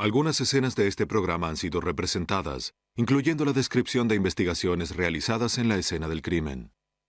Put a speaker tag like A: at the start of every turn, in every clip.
A: Algunas escenas de este programa han sido representadas, incluyendo la descripción de investigaciones realizadas en la escena del crimen.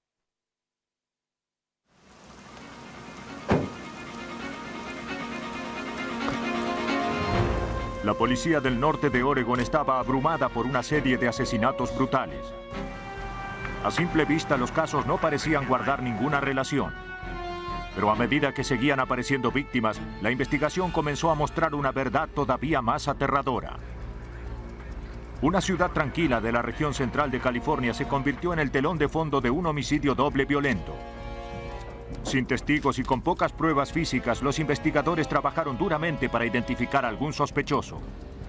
B: La policía del norte de Oregon estaba abrumada por una serie de asesinatos brutales. A simple vista, los casos no parecían guardar ninguna relación. Pero a medida que seguían apareciendo víctimas, la investigación comenzó a mostrar una verdad todavía más aterradora. Una ciudad tranquila de la región central de California se convirtió en el telón de fondo de un homicidio doble violento. Sin testigos y con pocas pruebas físicas, los investigadores trabajaron duramente para identificar a algún sospechoso.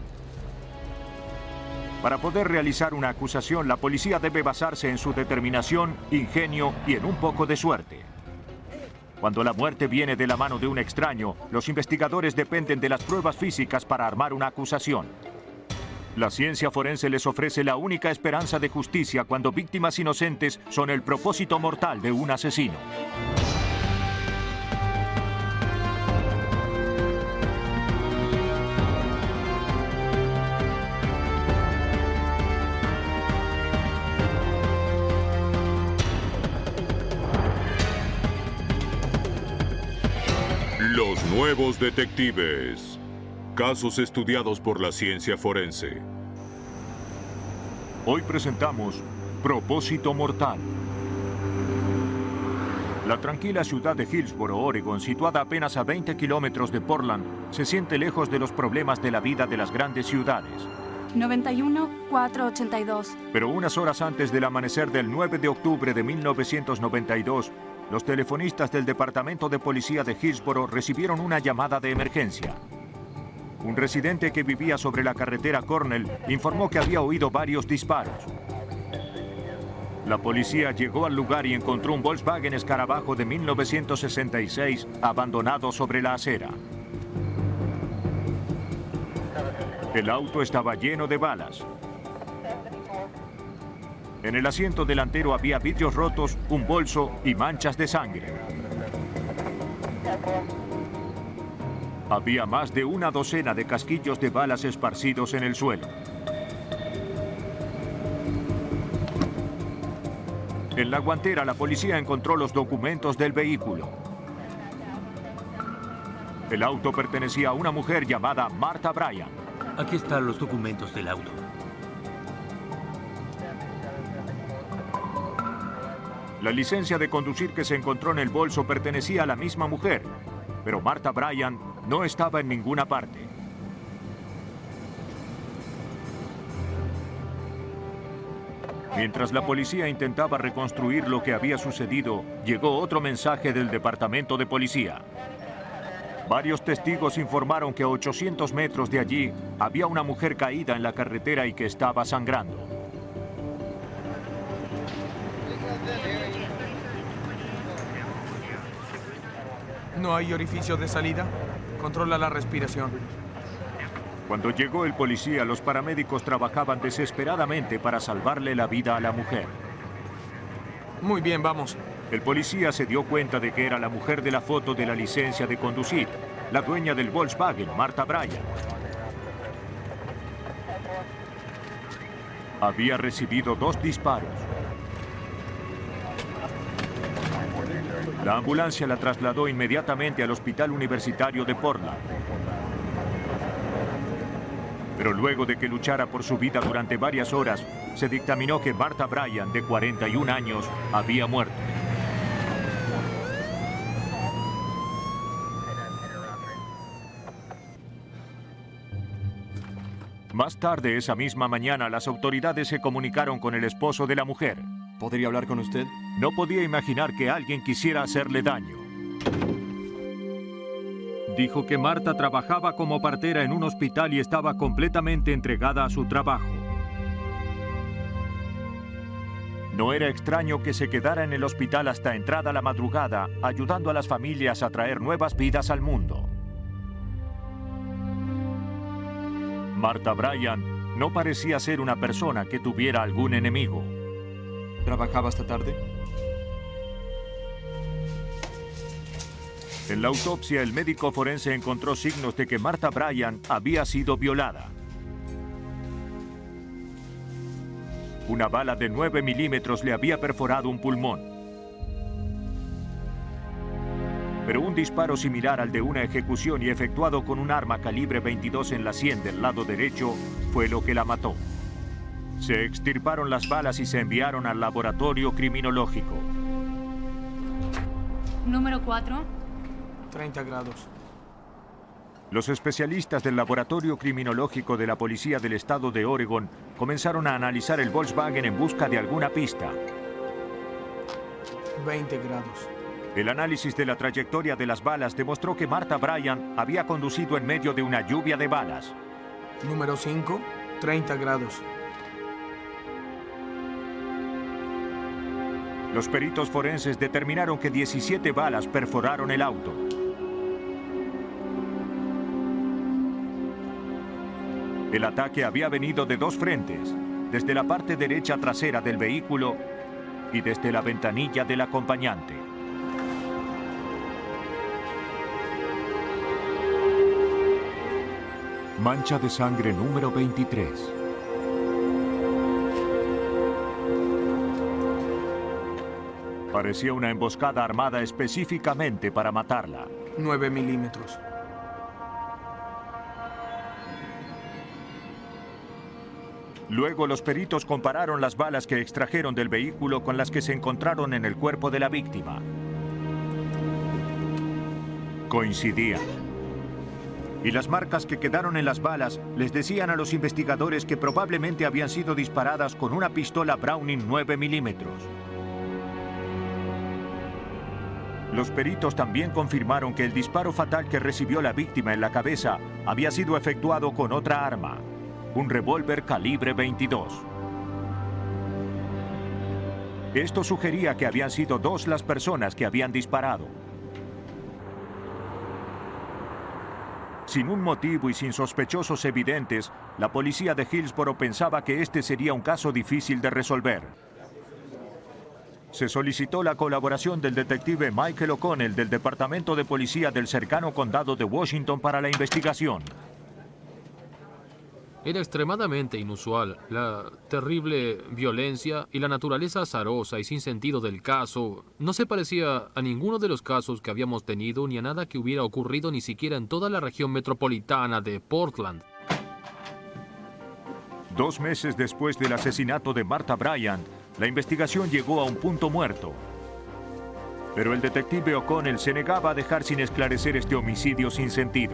B: Para poder realizar una acusación, la policía debe basarse en su determinación, ingenio y en un poco de suerte. Cuando la muerte viene de la mano de un extraño, los investigadores dependen de las pruebas físicas para armar una acusación. La ciencia forense les ofrece la única esperanza de justicia cuando víctimas inocentes son el propósito mortal de un asesino.
C: Los nuevos detectives. Casos estudiados por la ciencia forense.
B: Hoy presentamos Propósito Mortal. La tranquila ciudad de Hillsboro, Oregon, situada apenas a 20 kilómetros de Portland, se siente lejos de los problemas de la vida de las grandes ciudades.
D: 91-482.
B: Pero unas horas antes del amanecer del 9 de octubre de 1992, los telefonistas del Departamento de Policía de Hillsboro recibieron una llamada de emergencia. Un residente que vivía sobre la carretera Cornell informó que había oído varios disparos. La policía llegó al lugar y encontró un Volkswagen Escarabajo de 1966 abandonado sobre la acera. El auto estaba lleno de balas. En el asiento delantero había vidrios rotos, un bolso y manchas de sangre. Había más de una docena de casquillos de balas esparcidos en el suelo. En la guantera, la policía encontró los documentos del vehículo. El auto pertenecía a una mujer llamada Martha Bryan.
E: Aquí están los documentos del auto.
B: La licencia de conducir que se encontró en el bolso pertenecía a la misma mujer, pero Martha Bryan no estaba en ninguna parte. Mientras la policía intentaba reconstruir lo que había sucedido, llegó otro mensaje del departamento de policía. Varios testigos informaron que a 800 metros de allí había una mujer caída en la carretera y que estaba sangrando.
F: ¿No hay orificio de salida? Controla la respiración.
B: Cuando llegó el policía, los paramédicos trabajaban desesperadamente para salvarle la vida a la mujer.
F: Muy bien, vamos.
B: El policía se dio cuenta de que era la mujer de la foto de la licencia de conducir, la dueña del Volkswagen, Martha Bryan. Había recibido 2 disparos. La ambulancia la trasladó inmediatamente al Hospital Universitario de Portland. Pero luego de que luchara por su vida durante varias horas, se dictaminó que Martha Bryan, de 41 años, había muerto. Más tarde esa misma mañana, las autoridades se comunicaron con el esposo de la mujer.
G: ¿Podría hablar con usted?
B: No podía imaginar que alguien quisiera hacerle daño. Dijo que Martha trabajaba como partera en un hospital y estaba completamente entregada a su trabajo. No era extraño que se quedara en el hospital hasta entrada la madrugada, ayudando a las familias a traer nuevas vidas al mundo. Martha Bryan no parecía ser una persona que tuviera algún enemigo.
G: ¿Trabajaba hasta tarde?
B: En la autopsia, el médico forense encontró signos de que Martha Bryant había sido violada. Una bala de 9 milímetros le había perforado un pulmón. Pero un disparo similar al de una ejecución y efectuado con un arma calibre 22 en la sien del lado derecho fue lo que la mató. Se extirparon las balas y se enviaron al laboratorio criminológico.
D: Número 4.
F: 30 grados.
B: Los especialistas del laboratorio criminológico de la policía del estado de Oregon comenzaron a analizar el Volkswagen en busca de alguna pista.
F: 20 grados.
B: El análisis de la trayectoria de las balas demostró que Martha Bryant había conducido en medio de una lluvia de balas.
F: Número 5. 30 grados.
B: Los peritos forenses determinaron que 17 balas perforaron el auto. El ataque había venido de dos frentes, desde la parte derecha trasera del vehículo y desde la ventanilla del acompañante. Mancha de sangre número 23. Parecía una emboscada armada específicamente para matarla.
F: 9 milímetros.
B: Luego los peritos compararon las balas que extrajeron del vehículo con las que se encontraron en el cuerpo de la víctima. Coincidían. Y las marcas que quedaron en las balas les decían a los investigadores que probablemente habían sido disparadas con una pistola Browning 9 milímetros. Los peritos también confirmaron que el disparo fatal que recibió la víctima en la cabeza había sido efectuado con otra arma, un revólver calibre 22. Esto sugería que habían sido dos las personas que habían disparado. Sin un motivo y sin sospechosos evidentes, la policía de Hillsboro pensaba que este sería un caso difícil de resolver. Se solicitó la colaboración del detective Michael O'Connell del Departamento de Policía del cercano condado de Washington para la investigación.
G: Era extremadamente inusual la terrible violencia y la naturaleza azarosa y sin sentido del caso. No se parecía a ninguno de los casos que habíamos tenido ni a nada que hubiera ocurrido ni siquiera en toda la región metropolitana de Portland.
B: 2 meses después del asesinato de Martha Bryant, la investigación llegó a un punto muerto. Pero el detective O'Connell se negaba a dejar sin esclarecer este homicidio sin sentido.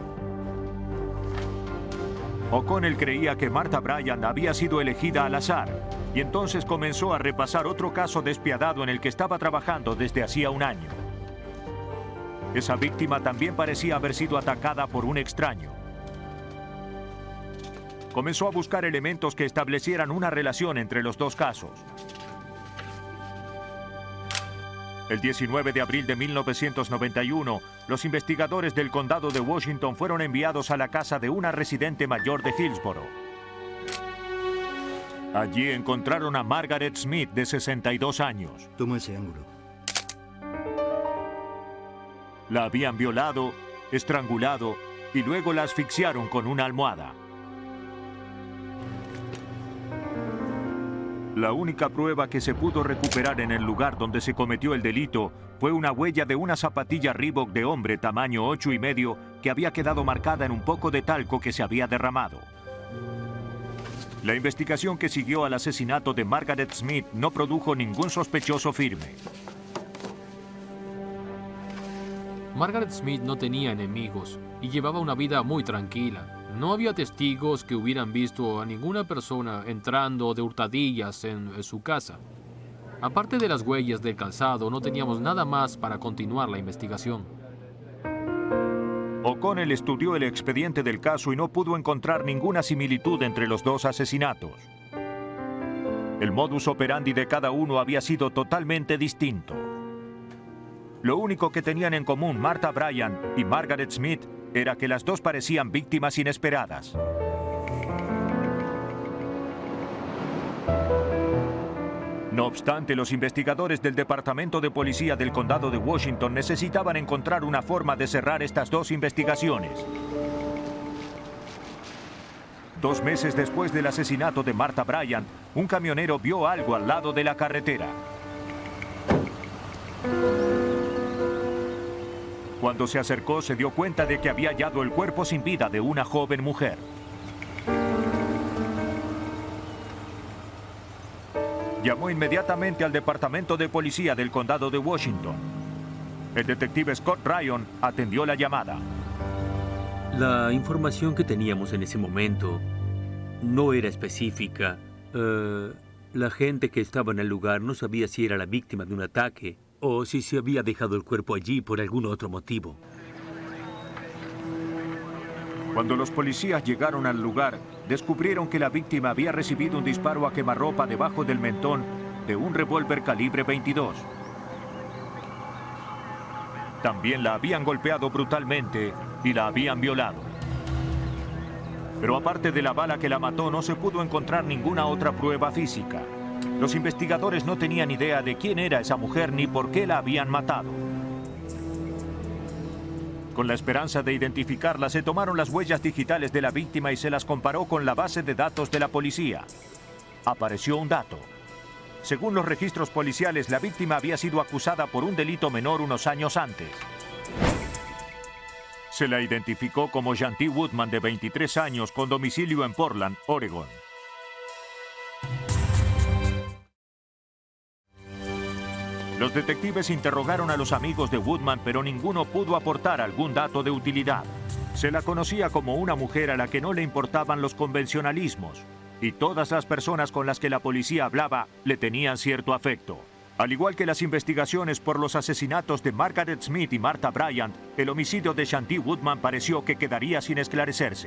B: O'Connell creía que Martha Bryant había sido elegida al azar, y entonces comenzó a repasar otro caso despiadado en el que estaba trabajando desde hacía un año. Esa víctima también parecía haber sido atacada por un extraño. Comenzó a buscar elementos que establecieran una relación entre los dos casos. El 19 de abril de 1991, los investigadores del condado de Washington fueron enviados a la casa de una residente mayor de Hillsboro. Allí encontraron a Margaret Smith, de 62 años.
H: Toma ese ángulo.
B: La habían violado, estrangulado y luego la asfixiaron con una almohada. La única prueba que se pudo recuperar en el lugar donde se cometió el delito fue una huella de una zapatilla Reebok de hombre tamaño 8,5 que había quedado marcada en un poco de talco que se había derramado. La investigación que siguió al asesinato de Margaret Smith no produjo ningún sospechoso firme.
G: Margaret Smith no tenía enemigos y llevaba una vida muy tranquila. No había testigos que hubieran visto a ninguna persona entrando de hurtadillas en su casa. Aparte de las huellas del calzado, no teníamos nada más para continuar la investigación.
B: O'Connell estudió el expediente del caso y no pudo encontrar ninguna similitud entre los dos asesinatos. El modus operandi de cada uno había sido totalmente distinto. Lo único que tenían en común Martha Bryant y Margaret Smith era que las dos parecían víctimas inesperadas. No obstante, los investigadores del Departamento de Policía del Condado de Washington necesitaban encontrar una forma de cerrar estas dos investigaciones. 2 meses después del asesinato de Martha Bryant, un camionero vio algo al lado de la carretera. Cuando se acercó, se dio cuenta de que había hallado el cuerpo sin vida de una joven mujer. Llamó inmediatamente al Departamento de Policía del Condado de Washington. El detective Scott Ryan atendió la llamada.
E: La información que teníamos en ese momento no era específica. La gente que estaba en el lugar no sabía si era la víctima de un ataque o si se había dejado el cuerpo allí por algún otro motivo.
B: Cuando los policías llegaron al lugar, descubrieron que la víctima había recibido un disparo a quemarropa debajo del mentón de un revólver calibre 22. También la habían golpeado brutalmente y la habían violado. Pero aparte de la bala que la mató, no se pudo encontrar ninguna otra prueba física. Los investigadores no tenían idea de quién era esa mujer ni por qué la habían matado. Con la esperanza de identificarla, se tomaron las huellas digitales de la víctima y se las comparó con la base de datos de la policía. Apareció un dato. Según los registros policiales, la víctima había sido acusada por un delito menor unos años antes. Se la identificó como Shanti Woodman, de 23 años, con domicilio en Portland, Oregón. Los detectives interrogaron a los amigos de Woodman, pero ninguno pudo aportar algún dato de utilidad. Se la conocía como una mujer a la que no le importaban los convencionalismos, y todas las personas con las que la policía hablaba le tenían cierto afecto. Al igual que las investigaciones por los asesinatos de Margaret Smith y Martha Bryant, el homicidio de Shanti Woodman pareció que quedaría sin esclarecerse.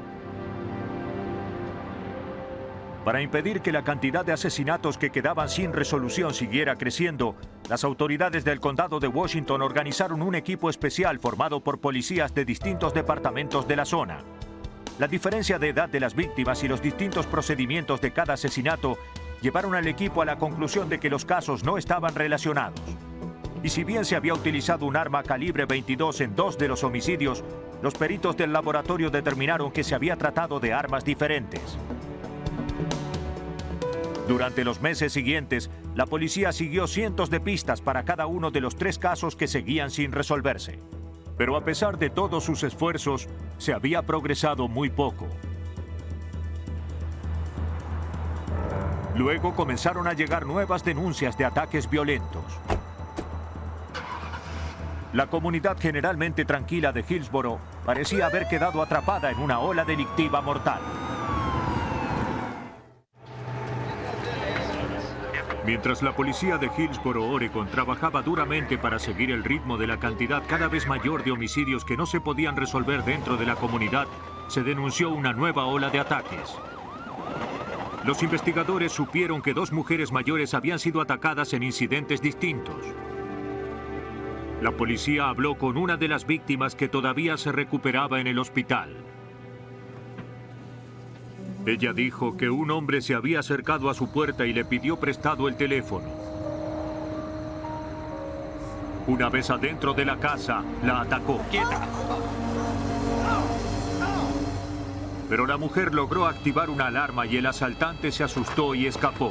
B: Para impedir que la cantidad de asesinatos que quedaban sin resolución siguiera creciendo, las autoridades del condado de Washington organizaron un equipo especial formado por policías de distintos departamentos de la zona. La diferencia de edad de las víctimas y los distintos procedimientos de cada asesinato llevaron al equipo a la conclusión de que los casos no estaban relacionados. Y si bien se había utilizado un arma calibre 22 en 2 de los homicidios, los peritos del laboratorio determinaron que se había tratado de armas diferentes. Durante los meses siguientes, la policía siguió cientos de pistas para cada uno de los 3 casos que seguían sin resolverse. Pero a pesar de todos sus esfuerzos, se había progresado muy poco. Luego comenzaron a llegar nuevas denuncias de ataques violentos. La comunidad generalmente tranquila de Hillsboro parecía haber quedado atrapada en una ola delictiva mortal. Mientras la policía de Hillsboro, Oregón, trabajaba duramente para seguir el ritmo de la cantidad cada vez mayor de homicidios que no se podían resolver dentro de la comunidad, se denunció una nueva ola de ataques. Los investigadores supieron que 2 mujeres mayores habían sido atacadas en incidentes distintos. La policía habló con una de las víctimas que todavía se recuperaba en el hospital. Ella dijo que un hombre se había acercado a su puerta y le pidió prestado el teléfono. Una vez adentro de la casa, la atacó. ¡Quieta! Pero la mujer logró activar una alarma y el asaltante se asustó y escapó.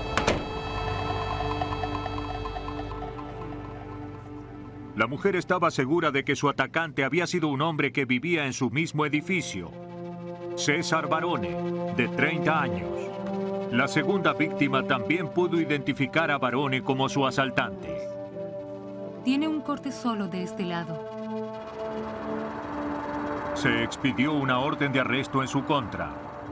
B: La mujer estaba segura de que su atacante había sido un hombre que vivía en su mismo edificio, César Barone, de 30 años. La segunda víctima también pudo identificar a Barone como su asaltante.
D: Tiene un corte solo de este lado.
B: Se expidió una orden de arresto en su contra.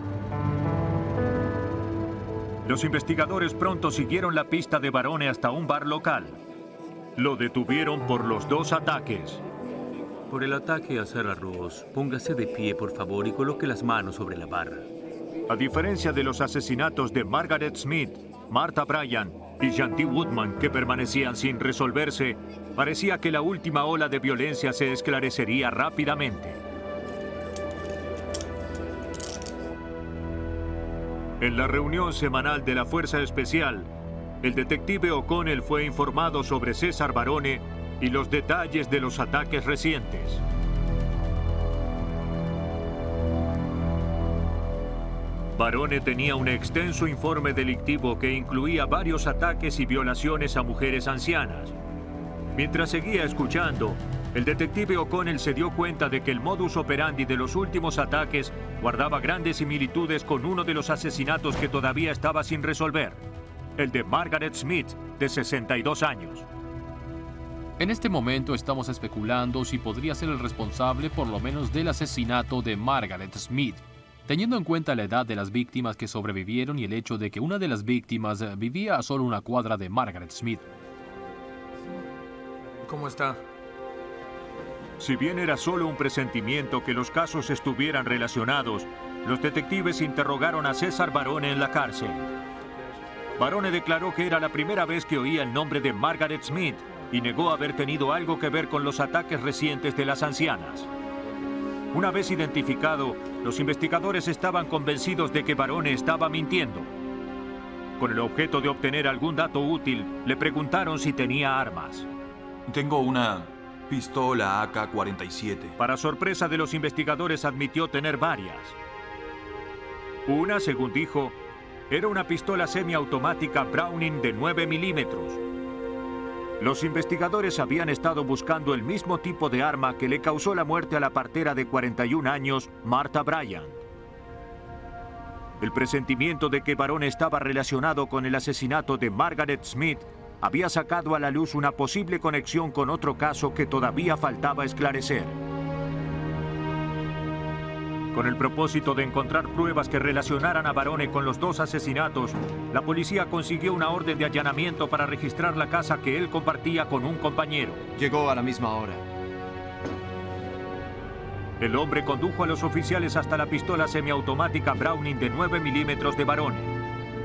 B: Los investigadores pronto siguieron la pista de Barone hasta un bar local. Lo detuvieron por los 2 ataques.
E: Por el ataque a Sarah Ross, póngase de pie, por favor, y coloque las manos sobre la barra.
B: A diferencia de los asesinatos de Margaret Smith, Martha Bryant y Shanti Woodman, que permanecían sin resolverse, parecía que la última ola de violencia se esclarecería rápidamente. En la reunión semanal de la Fuerza Especial, el detective O'Connell fue informado sobre César Barone y los detalles de los ataques recientes. Barone tenía un extenso informe delictivo que incluía varios ataques y violaciones a mujeres ancianas. Mientras seguía escuchando, el detective O'Connell se dio cuenta de que el modus operandi de los últimos ataques guardaba grandes similitudes con uno de los asesinatos que todavía estaba sin resolver, el de Margaret Smith, de 62 años.
G: En este momento estamos especulando si podría ser el responsable por lo menos del asesinato de Margaret Smith, teniendo en cuenta la edad de las víctimas que sobrevivieron y el hecho de que una de las víctimas vivía a solo una cuadra de Margaret Smith.
F: ¿Cómo está?
B: Si bien era solo un presentimiento que los casos estuvieran relacionados, los detectives interrogaron a César Barone en la cárcel. Barone declaró que era la primera vez que oía el nombre de Margaret Smith y negó haber tenido algo que ver con los ataques recientes de las ancianas. Una vez identificado, los investigadores estaban convencidos de que Barone estaba mintiendo. Con el objeto de obtener algún dato útil, le preguntaron si tenía armas.
H: Tengo una pistola AK-47.
B: Para sorpresa de los investigadores, admitió tener varias. Una, según dijo, era una pistola semiautomática Browning de 9 milímetros. Los investigadores habían estado buscando el mismo tipo de arma que le causó la muerte a la partera de 41 años, Martha Bryant. El presentimiento de que Barone estaba relacionado con el asesinato de Margaret Smith había sacado a la luz una posible conexión con otro caso que todavía faltaba esclarecer. Con el propósito de encontrar pruebas que relacionaran a Barone con los dos asesinatos, la policía consiguió una orden de allanamiento para registrar la casa que él compartía con un compañero.
I: Llegó a la misma hora.
B: El hombre condujo a los oficiales hasta la pistola semiautomática Browning de 9 milímetros de Barone.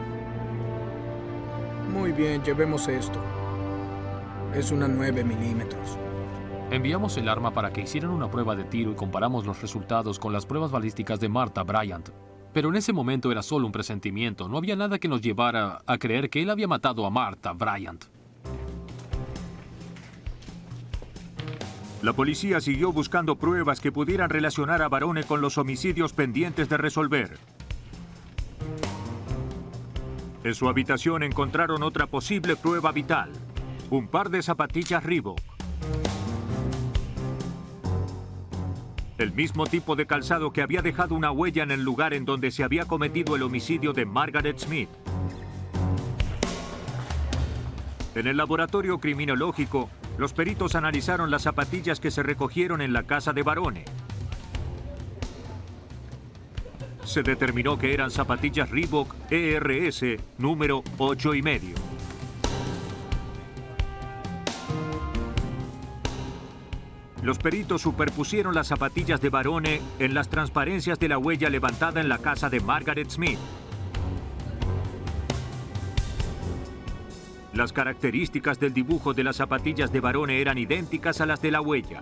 J: Muy bien, llevemos esto. Es una 9 milímetros.
G: Enviamos el arma para que hicieran una prueba de tiro y comparamos los resultados con las pruebas balísticas de Martha Bryant. Pero en ese momento era solo un presentimiento. No había nada que nos llevara a creer que él había matado a Martha Bryant.
B: La policía siguió buscando pruebas que pudieran relacionar a Barone con los homicidios pendientes de resolver. En su habitación encontraron otra posible prueba vital: un par de zapatillas Reebok. El mismo tipo de calzado que había dejado una huella en el lugar en donde se había cometido el homicidio de Margaret Smith. En el laboratorio criminológico, los peritos analizaron las zapatillas que se recogieron en la casa de Barone. Se determinó que eran zapatillas Reebok ERS número 8,5. Los peritos superpusieron las zapatillas de Barone en las transparencias de la huella levantada en la casa de Margaret Smith. Las características del dibujo de las zapatillas de Barone eran idénticas a las de la huella.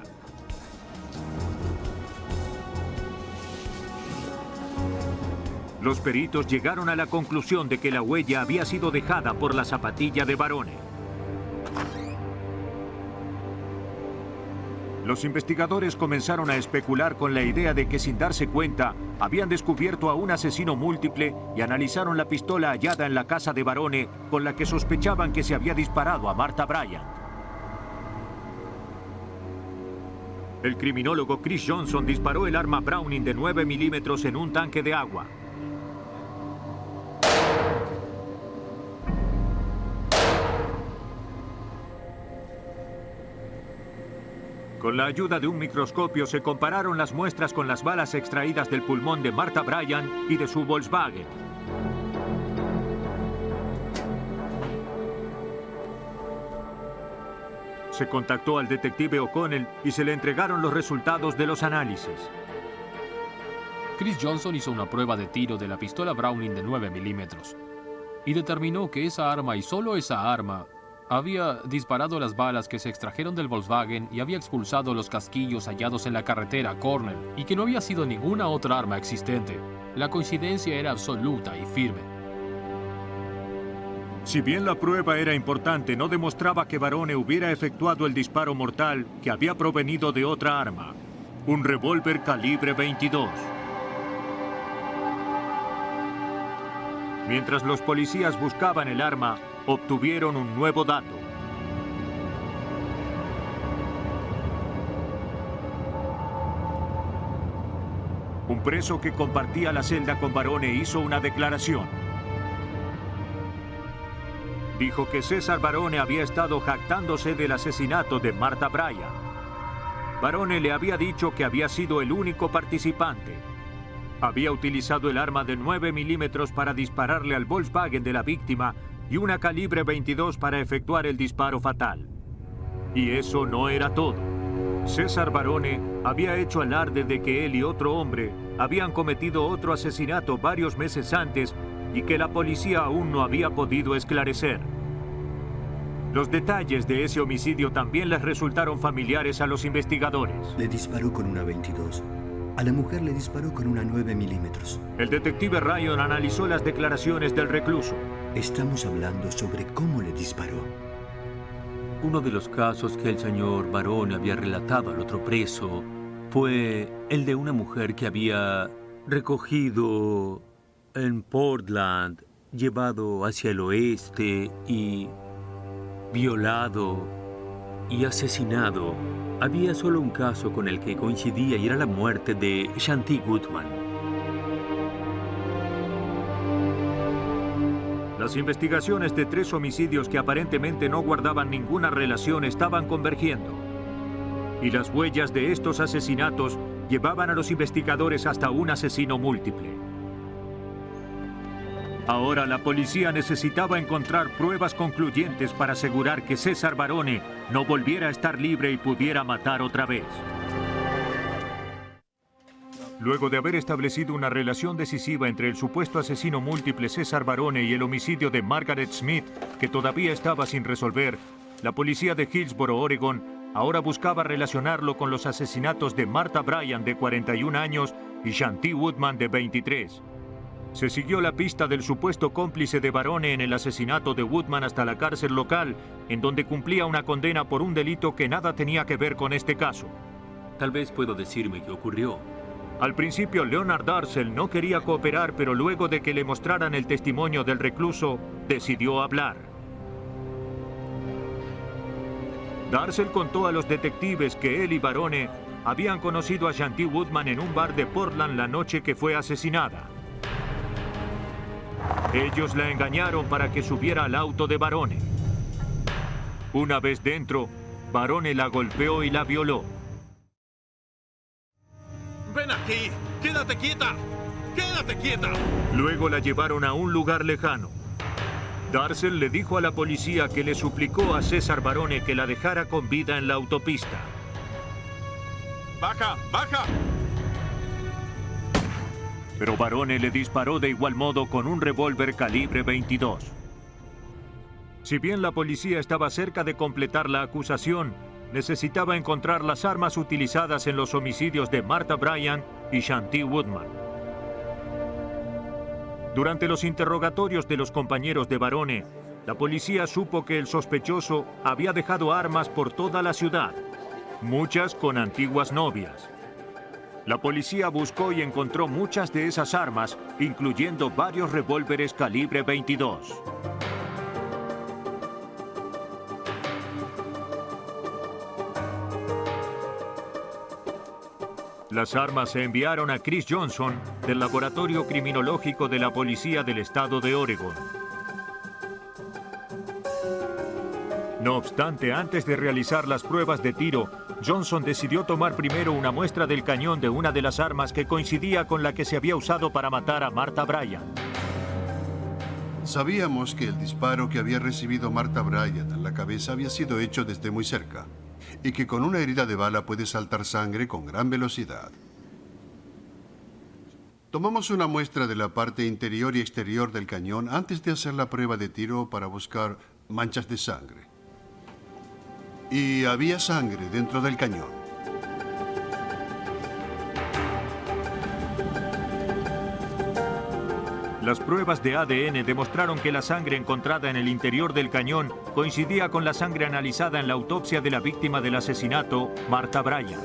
B: Los peritos llegaron a la conclusión de que la huella había sido dejada por la zapatilla de Barone. Los investigadores comenzaron a especular con la idea de que, sin darse cuenta, habían descubierto a un asesino múltiple y analizaron la pistola hallada en la casa de Barone con la que sospechaban que se había disparado a Martha Bryant. El criminólogo Chris Johnson disparó el arma Browning de 9 milímetros en un tanque de agua. Con la ayuda de un microscopio se compararon las muestras con las balas extraídas del pulmón de Martha Bryant y de su Volkswagen. Se contactó al detective O'Connell y se le entregaron los resultados de los análisis.
G: Chris Johnson hizo una prueba de tiro de la pistola Browning de 9 milímetros y determinó que esa arma y solo esa arma había disparado las balas que se extrajeron del Volkswagen y había expulsado los casquillos hallados en la carretera Cornell, y que no había sido ninguna otra arma existente. La coincidencia era absoluta y firme.
B: Si bien la prueba era importante, no demostraba que Barone hubiera efectuado el disparo mortal que había provenido de otra arma, un revólver calibre 22. Mientras los policías buscaban el arma, obtuvieron un nuevo dato. Un preso que compartía la celda con Barone hizo una declaración. Dijo que César Barone había estado jactándose del asesinato de Martha Bryan. Barone le había dicho que había sido el único participante. Había utilizado el arma de 9 milímetros para dispararle al Volkswagen de la víctima y una calibre 22 para efectuar el disparo fatal. Y eso no era todo. César Barone había hecho alarde de que él y otro hombre habían cometido otro asesinato varios meses antes y que la policía aún no había podido esclarecer. Los detalles de ese homicidio también les resultaron familiares a los investigadores.
I: Le disparó con una 22. A la mujer le disparó con una 9 milímetros.
B: El detective Ryan analizó las declaraciones del recluso.
I: Estamos hablando sobre cómo le disparó.
E: Uno de los casos que el señor Barone había relatado al otro preso fue el de una mujer que había recogido en Portland, llevado hacia el oeste y violado y asesinado. Había solo un caso con el que coincidía y era la muerte de Shanti Woodman.
B: Las investigaciones de 3 homicidios que aparentemente no guardaban ninguna relación estaban convergiendo. Y las huellas de estos asesinatos llevaban a los investigadores hasta un asesino múltiple. Ahora la policía necesitaba encontrar pruebas concluyentes para asegurar que César Barone no volviera a estar libre y pudiera matar otra vez. Luego de haber establecido una relación decisiva entre el supuesto asesino múltiple César Barone y el homicidio de Margaret Smith, que todavía estaba sin resolver, la policía de Hillsboro, Oregon, ahora buscaba relacionarlo con los asesinatos de Martha Bryan, de 41 años, y Shanti Woodman, de 23. Se siguió la pista del supuesto cómplice de Barone en el asesinato de Woodman hasta la cárcel local, en donde cumplía una condena por un delito que nada tenía que ver con este caso.
E: Tal vez puedo decirme qué ocurrió.
B: Al principio, Leonard Darcel no quería cooperar, pero luego de que le mostraran el testimonio del recluso, decidió hablar. Darcel contó a los detectives que él y Barone habían conocido a Shanti Woodman en un bar de Portland la noche que fue asesinada. Ellos la engañaron para que subiera al auto de Barone. Una vez dentro, Barone la golpeó y la violó.
K: ¡Ven aquí! ¡Quédate quieta! ¡Quédate quieta!
B: Luego la llevaron a un lugar lejano. Darcel le dijo a la policía que le suplicó a César Barone que la dejara con vida en la autopista.
K: ¡Baja! ¡Baja!
B: Pero Barone le disparó de igual modo con un revólver calibre 22. Si bien la policía estaba cerca de completar la acusación, necesitaba encontrar las armas utilizadas en los homicidios de Martha Bryan y Shanti Woodman. Durante los interrogatorios de los compañeros de Barone, la policía supo que el sospechoso había dejado armas por toda la ciudad, muchas con antiguas novias. La policía buscó y encontró muchas de esas armas, incluyendo varios revólveres calibre 22. Las armas se enviaron a Chris Johnson del Laboratorio Criminológico de la Policía del Estado de Oregon. No obstante, antes de realizar las pruebas de tiro, Johnson decidió tomar primero una muestra del cañón de una de las armas que coincidía con la que se había usado para matar a Martha Bryan.
L: Sabíamos que el disparo que había recibido Martha Bryan en la cabeza había sido hecho desde muy cerca, y que con una herida de bala puede saltar sangre con gran velocidad. Tomamos una muestra de la parte interior y exterior del cañón antes de hacer la prueba de tiro para buscar manchas de sangre. Y había sangre dentro del cañón.
B: Las pruebas de ADN demostraron que la sangre encontrada en el interior del cañón coincidía con la sangre analizada en la autopsia de la víctima del asesinato, Martha Bryan.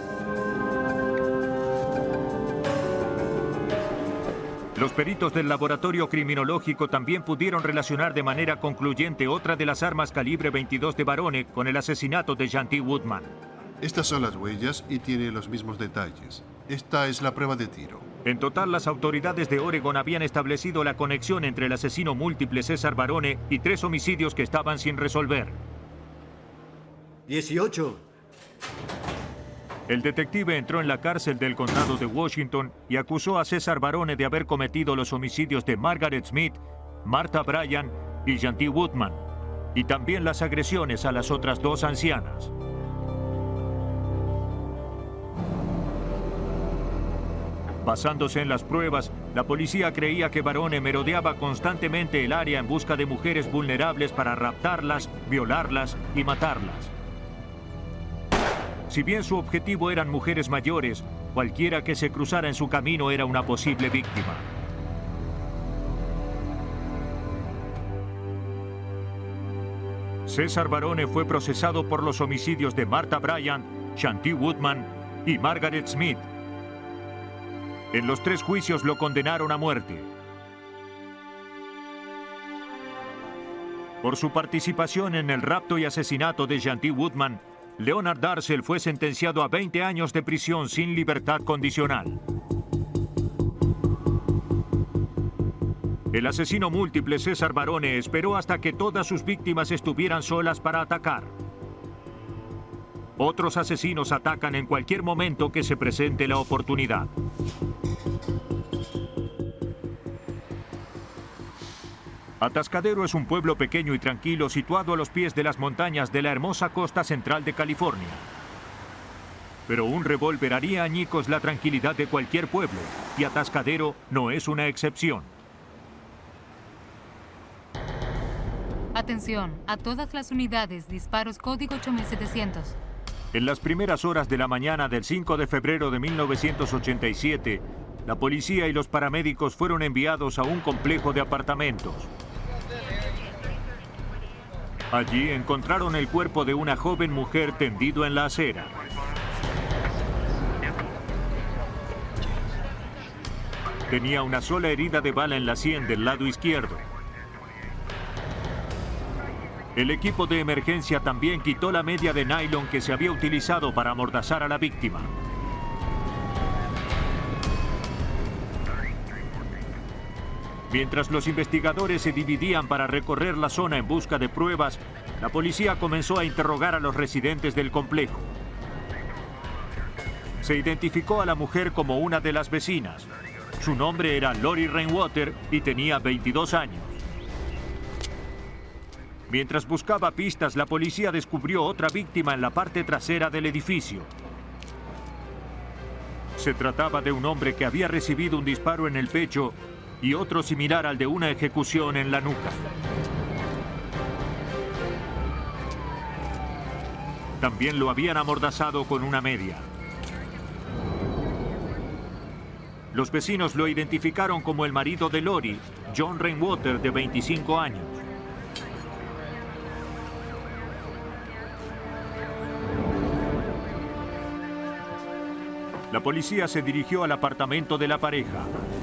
B: Los peritos del laboratorio criminológico también pudieron relacionar de manera concluyente otra de las armas calibre 22 de Barone con el asesinato de Jean T. Woodman.
L: Estas son las huellas y tiene los mismos detalles. Esta es la prueba de tiro.
B: En total, las autoridades de Oregon habían establecido la conexión entre el asesino múltiple César Barone y 3 homicidios que estaban sin resolver.
I: 18.
B: El detective entró en la cárcel del condado de Washington y acusó a César Barone de haber cometido los homicidios de Margaret Smith, Martha Bryan y Jean T. Woodman, y también las agresiones a las otras 2 ancianas. Basándose en las pruebas, la policía creía que Barone merodeaba constantemente el área en busca de mujeres vulnerables para raptarlas, violarlas y matarlas. Si bien su objetivo eran mujeres mayores, cualquiera que se cruzara en su camino era una posible víctima. César Barone fue procesado por los homicidios de Martha Bryan, Jean T. Woodman y Margaret Smith. En los 3 juicios lo condenaron a muerte. Por su participación en el rapto y asesinato de Jean T. Woodman, Leonard Darcel fue sentenciado a 20 años de prisión sin libertad condicional. El asesino múltiple César Barone esperó hasta que todas sus víctimas estuvieran solas para atacar. Otros asesinos atacan en cualquier momento que se presente la oportunidad. Atascadero es un pueblo pequeño y tranquilo situado a los pies de las montañas de la hermosa costa central de California. Pero un revólver haría añicos la tranquilidad de cualquier pueblo, y Atascadero no es una excepción.
D: Atención, a todas las unidades, disparos código 8700.
B: En las primeras horas de la mañana del 5 de febrero de 1987, la policía y los paramédicos fueron enviados a un complejo de apartamentos. Allí encontraron el cuerpo de una joven mujer tendido en la acera. Tenía una sola herida de bala en la sien del lado izquierdo. El equipo de emergencia también quitó la media de nylon que se había utilizado para amordazar a la víctima. Mientras los investigadores se dividían para recorrer la zona en busca de pruebas, la policía comenzó a interrogar a los residentes del complejo. Se identificó a la mujer como una de las vecinas. Su nombre era Lori Rainwater y tenía 22 años. Mientras buscaba pistas, la policía descubrió otra víctima en la parte trasera del edificio. Se trataba de un hombre que había recibido un disparo en el pecho y otro similar al de una ejecución en la nuca. También lo habían amordazado con una media. Los vecinos lo identificaron como el marido de Lori, John Rainwater, de 25 años. La policía se dirigió al apartamento de la pareja.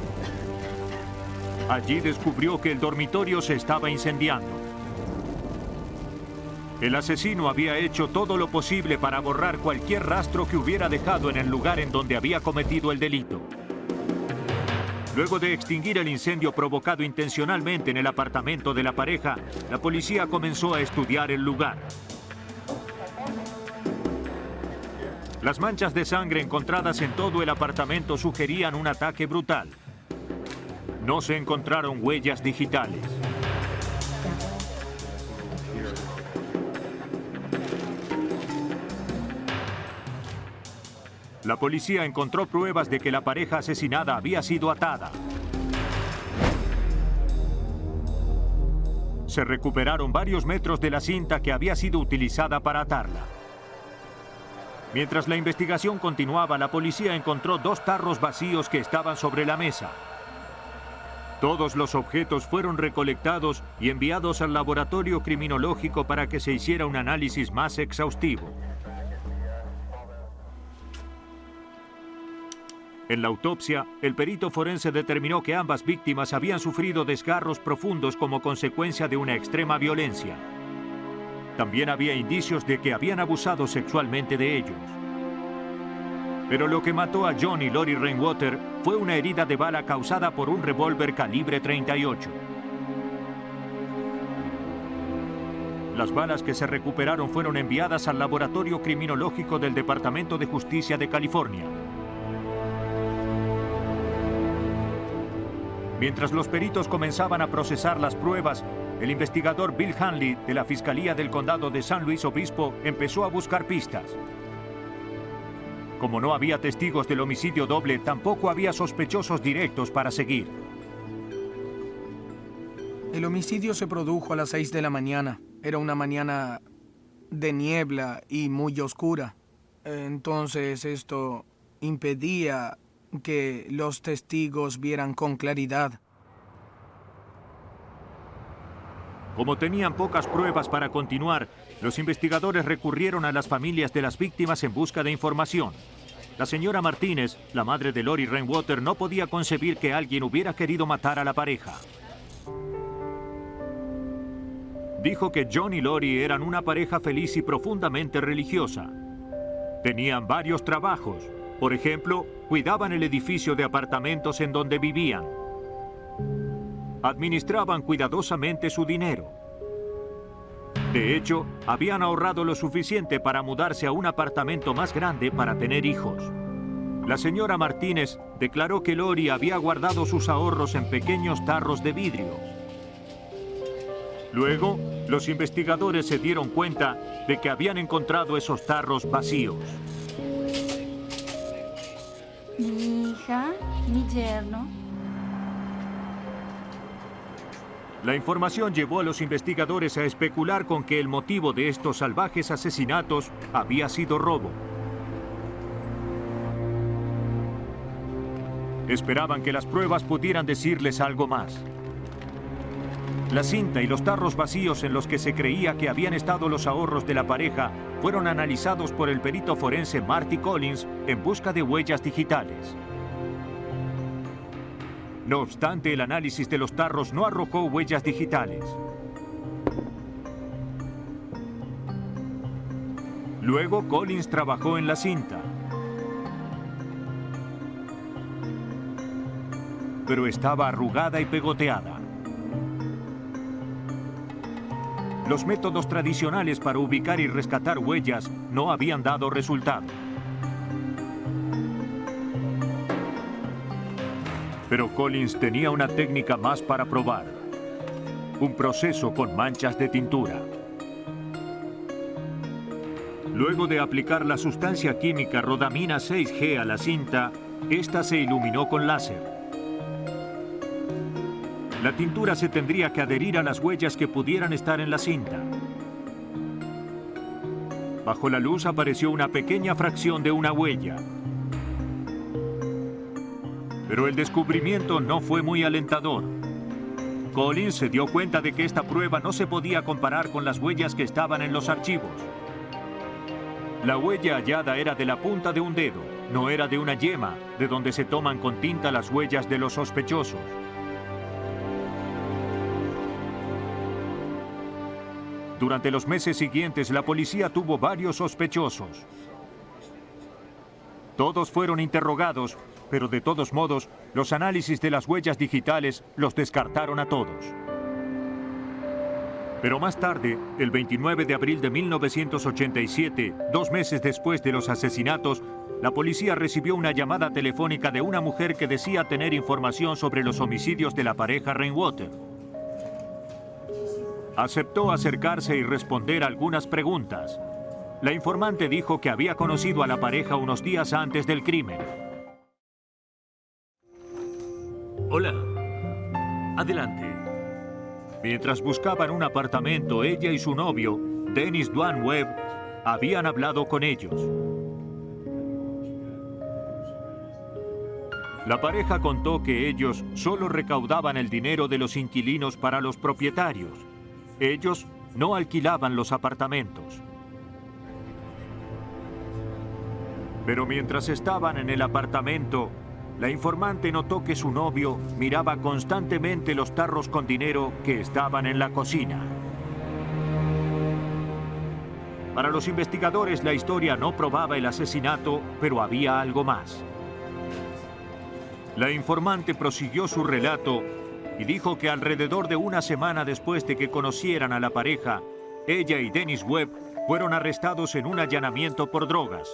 B: Allí descubrió que el dormitorio se estaba incendiando. El asesino había hecho todo lo posible para borrar cualquier rastro que hubiera dejado en el lugar en donde había cometido el delito. Luego de extinguir el incendio provocado intencionalmente en el apartamento de la pareja, la policía comenzó a estudiar el lugar. Las manchas de sangre encontradas en todo el apartamento sugerían un ataque brutal. No se encontraron huellas digitales. La policía encontró pruebas de que la pareja asesinada había sido atada. Se recuperaron varios metros de la cinta que había sido utilizada para atarla. Mientras la investigación continuaba, la policía encontró 2 tarros vacíos que estaban sobre la mesa. Todos los objetos fueron recolectados y enviados al laboratorio criminológico para que se hiciera un análisis más exhaustivo. En la autopsia, el perito forense determinó que ambas víctimas habían sufrido desgarros profundos como consecuencia de una extrema violencia. También había indicios de que habían abusado sexualmente de ellos. Pero lo que mató a John y Lori Rainwater fue una herida de bala causada por un revólver calibre .38. Las balas que se recuperaron fueron enviadas al laboratorio criminológico del Departamento de Justicia de California. Mientras los peritos comenzaban a procesar las pruebas, el investigador Bill Hanley de la Fiscalía del Condado de San Luis Obispo empezó a buscar pistas. Como no había testigos del homicidio doble, tampoco había sospechosos directos para seguir.
F: El homicidio se produjo a las 6 de la mañana. Era una mañana de niebla y muy oscura. Entonces esto impedía que los testigos vieran con claridad.
B: Como tenían pocas pruebas para continuar, los investigadores recurrieron a las familias de las víctimas en busca de información. La señora Martínez, la madre de Lori Rainwater, no podía concebir que alguien hubiera querido matar a la pareja. Dijo que John y Lori eran una pareja feliz y profundamente religiosa. Tenían varios trabajos. Por ejemplo, cuidaban el edificio de apartamentos en donde vivían. Administraban cuidadosamente su dinero. De hecho, habían ahorrado lo suficiente para mudarse a un apartamento más grande para tener hijos. La señora Martínez declaró que Lori había guardado sus ahorros en pequeños tarros de vidrio. Luego, los investigadores se dieron cuenta de que habían encontrado esos tarros vacíos.
M: Mi hija, mi yerno.
B: La información llevó a los investigadores a especular con que el motivo de estos salvajes asesinatos había sido robo. Esperaban que las pruebas pudieran decirles algo más. La cinta y los tarros vacíos en los que se creía que habían estado los ahorros de la pareja fueron analizados por el perito forense Marty Collins en busca de huellas digitales. No obstante, el análisis de los tarros no arrojó huellas digitales. Luego, Collins trabajó en la cinta. Pero estaba arrugada y pegoteada. Los métodos tradicionales para ubicar y rescatar huellas no habían dado resultado. Pero Collins tenía una técnica más para probar. Un proceso con manchas de tintura. Luego de aplicar la sustancia química rodamina 6G a la cinta, esta se iluminó con láser. La tintura se tendría que adherir a las huellas que pudieran estar en la cinta. Bajo la luz apareció una pequeña fracción de una huella. Pero el descubrimiento no fue muy alentador. Collins se dio cuenta de que esta prueba no se podía comparar con las huellas que estaban en los archivos. La huella hallada era de la punta de un dedo, no era de una yema, de donde se toman con tinta las huellas de los sospechosos. Durante los meses siguientes, la policía tuvo varios sospechosos. Todos fueron interrogados, pero de todos modos, los análisis de las huellas digitales los descartaron a todos. Pero más tarde, el 29 de abril de 1987, 2 meses después de los asesinatos, la policía recibió una llamada telefónica de una mujer que decía tener información sobre los homicidios de la pareja Rainwater. Aceptó acercarse y responder algunas preguntas. La informante dijo que había conocido a la pareja unos días antes del crimen.
E: Hola. Adelante.
B: Mientras buscaban un apartamento, ella y su novio, Dennis Duane Webb, habían hablado con ellos. La pareja contó que ellos solo recaudaban el dinero de los inquilinos para los propietarios. Ellos no alquilaban los apartamentos. Pero mientras estaban en el apartamento, la informante notó que su novio miraba constantemente los tarros con dinero que estaban en la cocina. Para los investigadores, la historia no probaba el asesinato, pero había algo más. La informante prosiguió su relato y dijo que alrededor de una semana después de que conocieran a la pareja, ella y Dennis Webb fueron arrestados en un allanamiento por drogas.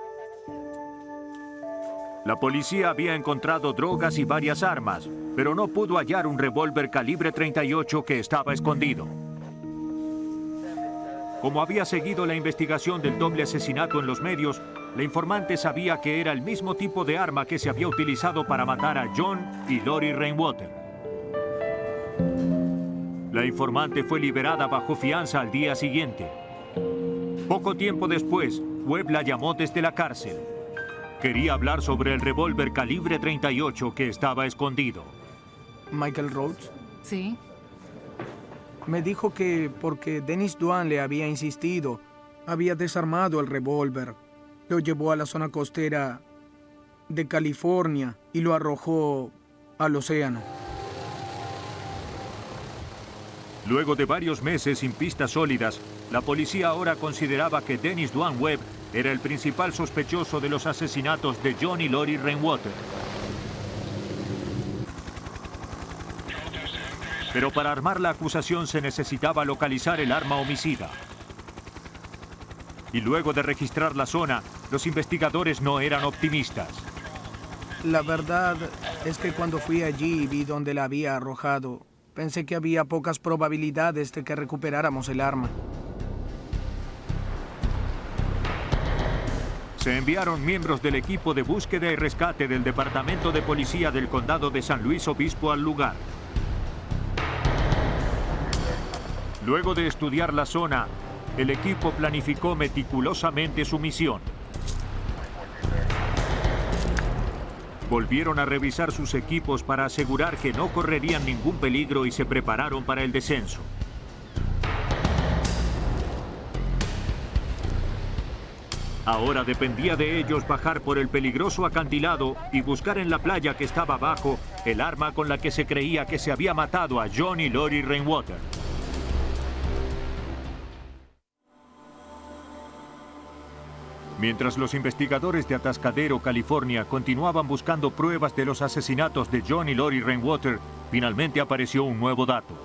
B: La policía había encontrado drogas y varias armas, pero no pudo hallar un revólver calibre 38 que estaba escondido. Como había seguido la investigación del doble asesinato en los medios, la informante sabía que era el mismo tipo de arma que se había utilizado para matar a John y Lori Rainwater. La informante fue liberada bajo fianza al día siguiente. Poco tiempo después, Webb la llamó desde la cárcel. Quería hablar sobre el revólver calibre 38 que estaba escondido.
F: ¿Michael Rhodes?
D: Sí.
F: Me dijo que porque Dennis Duan le había insistido, había desarmado el revólver. Lo llevó a la zona costera de California y lo arrojó al océano.
B: Luego de varios meses sin pistas sólidas, la policía ahora consideraba que Dennis Duan Webb era el principal sospechoso de los asesinatos de John y Lori Rainwater. Pero para armar la acusación se necesitaba localizar el arma homicida. Y luego de registrar la zona, los investigadores no eran optimistas.
F: La verdad es que cuando fui allí y vi dónde la había arrojado, pensé que había pocas probabilidades de que recuperáramos el arma.
B: Se enviaron miembros del equipo de búsqueda y rescate del Departamento de Policía del Condado de San Luis Obispo al lugar. Luego de estudiar la zona, el equipo planificó meticulosamente su misión. Volvieron a revisar sus equipos para asegurar que no correrían ningún peligro y se prepararon para el descenso. Ahora dependía de ellos bajar por el peligroso acantilado y buscar en la playa que estaba abajo el arma con la que se creía que se había matado a John y Lori Rainwater. Mientras los investigadores de Atascadero, California, continuaban buscando pruebas de los asesinatos de John y Lori Rainwater, finalmente apareció un nuevo dato.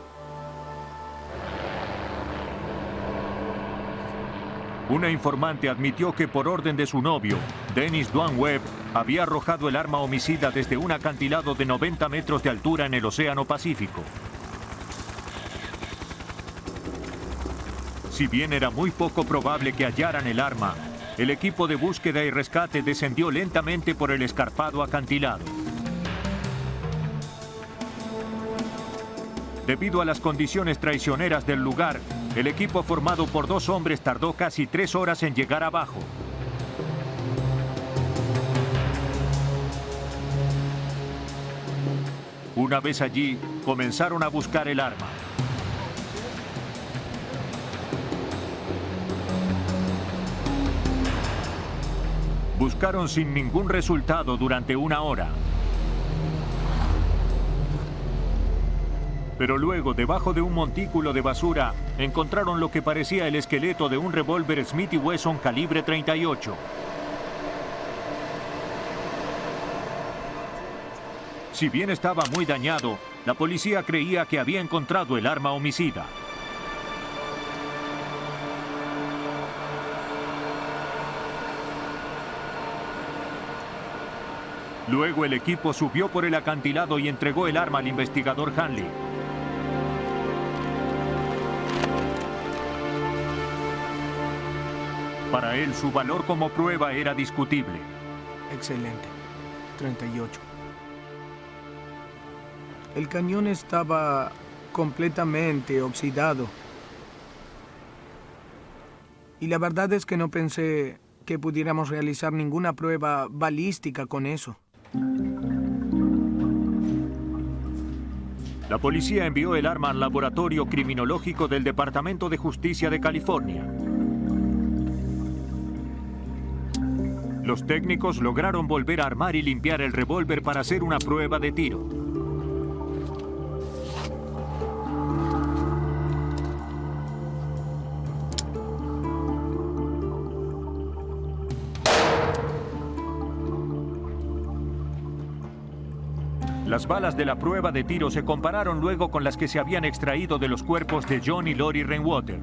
B: Una informante admitió que por orden de su novio, Dennis Duan Webb, había arrojado el arma homicida desde un acantilado de 90 metros de altura en el Océano Pacífico. Si bien era muy poco probable que hallaran el arma, el equipo de búsqueda y rescate descendió lentamente por el escarpado acantilado. Debido a las condiciones traicioneras del lugar, el equipo formado por 2 hombres tardó casi 3 horas en llegar abajo. Una vez allí, comenzaron a buscar el arma. Buscaron sin ningún resultado durante 1 hora. Pero luego, debajo de un montículo de basura, encontraron lo que parecía el esqueleto de un revólver Smith & Wesson calibre 38. Si bien estaba muy dañado, la policía creía que había encontrado el arma homicida. Luego el equipo subió por el acantilado y entregó el arma al investigador Hanley. Para él, su valor como prueba era discutible.
F: Excelente. 38. El cañón estaba completamente oxidado. Y la verdad es que no pensé que pudiéramos realizar ninguna prueba balística con eso.
B: La policía envió el arma al laboratorio criminológico del Departamento de Justicia de California. Los técnicos lograron volver a armar y limpiar el revólver para hacer una prueba de tiro. Las balas de la prueba de tiro se compararon luego con las que se habían extraído de los cuerpos de John y Lori Rainwater.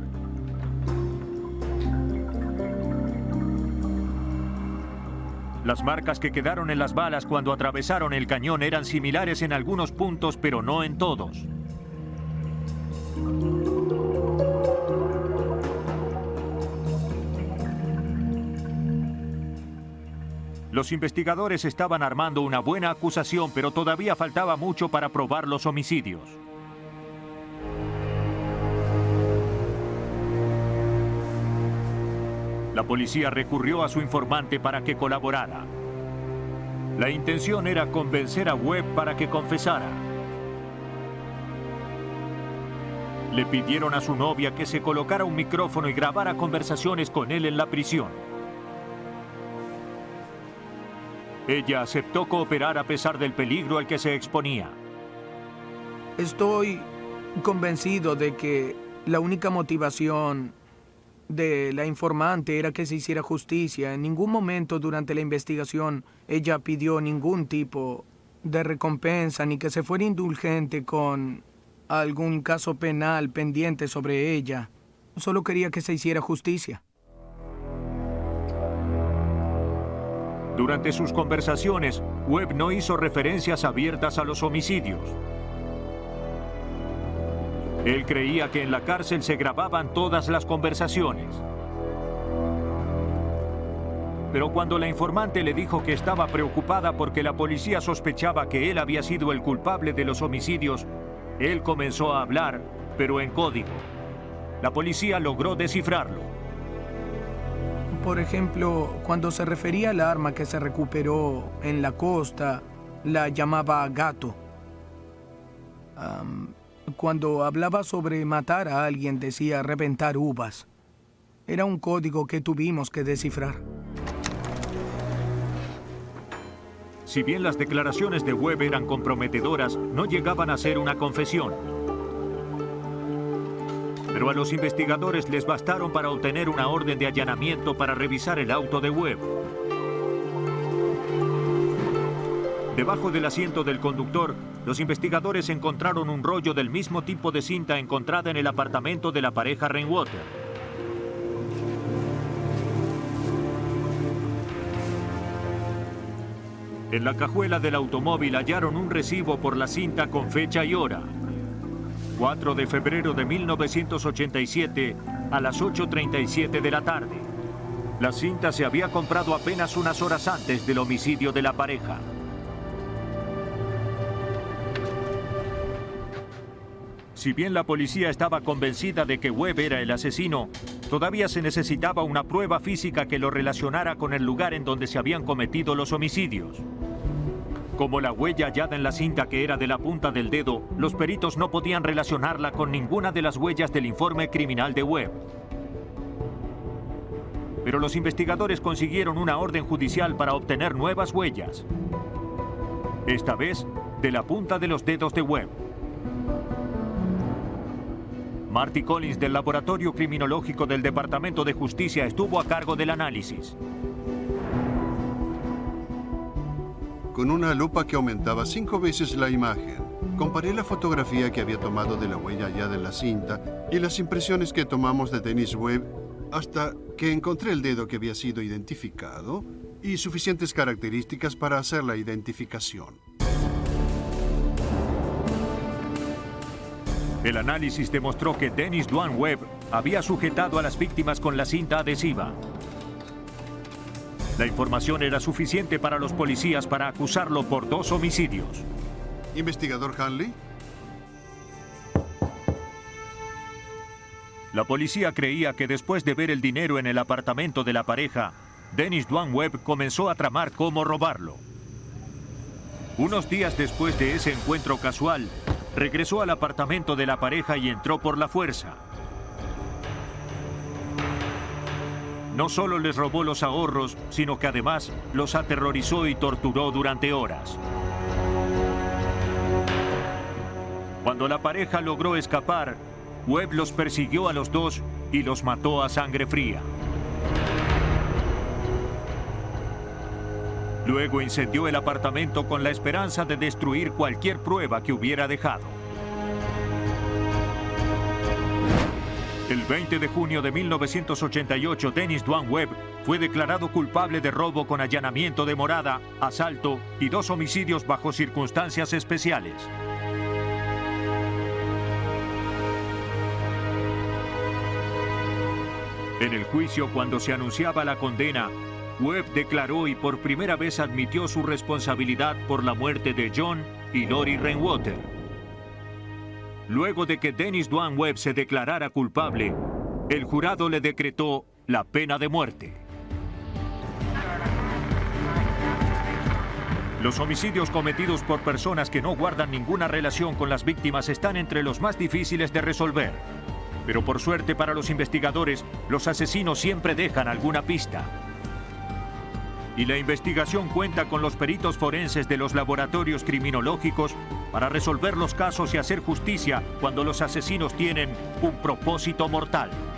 B: Las marcas que quedaron en las balas cuando atravesaron el cañón eran similares en algunos puntos, pero no en todos. Los investigadores estaban armando una buena acusación, pero todavía faltaba mucho para probar los homicidios. La policía recurrió a su informante para que colaborara. La intención era convencer a Webb para que confesara. Le pidieron a su novia que se colocara un micrófono y grabara conversaciones con él en la prisión. Ella aceptó cooperar a pesar del peligro al que se exponía.
F: Estoy convencido de que la única motivación de la informante era que se hiciera justicia. En ningún momento durante la investigación ella pidió ningún tipo de recompensa ni que se fuera indulgente con algún caso penal pendiente sobre ella. Solo quería que se hiciera justicia.
B: Durante sus conversaciones, Webb no hizo referencias abiertas a los homicidios. Él creía que en la cárcel se grababan todas las conversaciones. Pero cuando la informante le dijo que estaba preocupada porque la policía sospechaba que él había sido el culpable de los homicidios, él comenzó a hablar, pero en código. La policía logró descifrarlo.
F: Por ejemplo, cuando se refería al arma que se recuperó en la costa, la llamaba gato. Cuando hablaba sobre matar a alguien, decía reventar uvas. Era un código que tuvimos que descifrar.
B: Si bien las declaraciones de Webb eran comprometedoras, no llegaban a ser una confesión. Pero a los investigadores les bastaron para obtener una orden de allanamiento para revisar el auto de Webb. Debajo del asiento del conductor, los investigadores encontraron un rollo del mismo tipo de cinta encontrada en el apartamento de la pareja Rainwater. En la cajuela del automóvil hallaron un recibo por la cinta con fecha y hora. 4 de febrero de 1987 a las 8:37 de la tarde. La cinta se había comprado apenas unas horas antes del homicidio de la pareja. Si bien la policía estaba convencida de que Webb era el asesino, todavía se necesitaba una prueba física que lo relacionara con el lugar en donde se habían cometido los homicidios. Como la huella hallada en la cinta que era de la punta del dedo, los peritos no podían relacionarla con ninguna de las huellas del informe criminal de Webb. Pero los investigadores consiguieron una orden judicial para obtener nuevas huellas. Esta vez, de la punta de los dedos de Webb. Marty Collins del Laboratorio Criminológico del Departamento de Justicia estuvo a cargo del análisis.
L: Con una lupa que aumentaba 5 veces la imagen, comparé la fotografía que había tomado de la huella hallada en la cinta y las impresiones que tomamos de Dennis Webb hasta que encontré el dedo que había sido identificado y suficientes características para hacer la identificación.
B: El análisis demostró que Dennis Duane Webb había sujetado a las víctimas con la cinta adhesiva. La información era suficiente para los policías para acusarlo por 2 homicidios.
L: ¿Investigador Hanley?
B: La policía creía que después de ver el dinero en el apartamento de la pareja, Dennis Duane Webb comenzó a tramar cómo robarlo. Unos días después de ese encuentro casual, regresó al apartamento de la pareja y entró por la fuerza. No solo les robó los ahorros, sino que además los aterrorizó y torturó durante horas. Cuando la pareja logró escapar, Webb los persiguió a los dos y los mató a sangre fría. Luego incendió el apartamento con la esperanza de destruir cualquier prueba que hubiera dejado. El 20 de junio de 1988, Dennis Duane Webb fue declarado culpable de robo con allanamiento de morada, asalto y 2 homicidios bajo circunstancias especiales. En el juicio, cuando se anunciaba la condena, Webb declaró y por primera vez admitió su responsabilidad por la muerte de John y Lori Rainwater. Luego de que Dennis Duane Webb se declarara culpable, el jurado le decretó la pena de muerte. Los homicidios cometidos por personas que no guardan ninguna relación con las víctimas están entre los más difíciles de resolver. Pero por suerte para los investigadores, los asesinos siempre dejan alguna pista. Y la investigación cuenta con los peritos forenses de los laboratorios criminológicos para resolver los casos y hacer justicia cuando los asesinos tienen un propósito mortal.